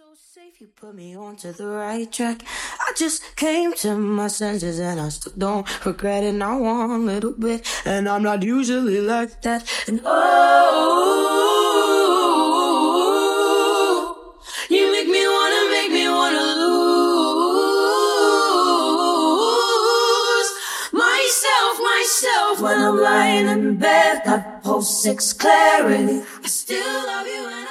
so safe, you put me onto the right track. I just came to my senses and I still don't regret it, not one little bit. And I'm not usually like that. And oh, you make me wanna lose myself when I'm lying in bed. Got post-6 clarity. I still love you and